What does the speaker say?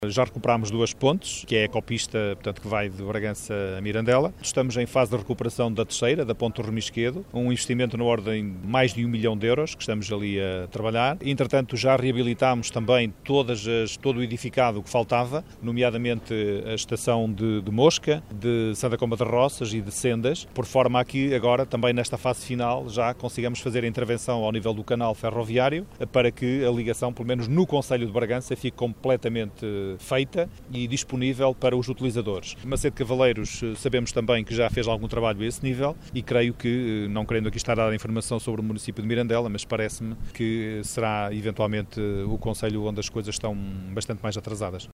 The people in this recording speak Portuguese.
Já recuperámos duas pontes, que é a ecopista, portanto, que vai de Bragança a Mirandela. Estamos em fase de recuperação da terceira, da ponte do Remisquedo, um investimento na ordem de mais de 1 milhão de euros, que estamos ali a trabalhar. Entretanto, já reabilitámos também todo o edificado que faltava, nomeadamente a estação de Mosca, de Santa Comba de Roças e de Sendas, por forma a que agora, também nesta fase final, já consigamos fazer a intervenção ao nível do canal ferroviário, para que a ligação, pelo menos no concelho de Bragança, fique completamente feita e disponível para os utilizadores. Macedo Cavaleiros sabemos também que já fez algum trabalho a esse nível e creio que, não querendo aqui estar a dar informação sobre o município de Mirandela, mas parece-me que será eventualmente o concelho onde as coisas estão bastante mais atrasadas.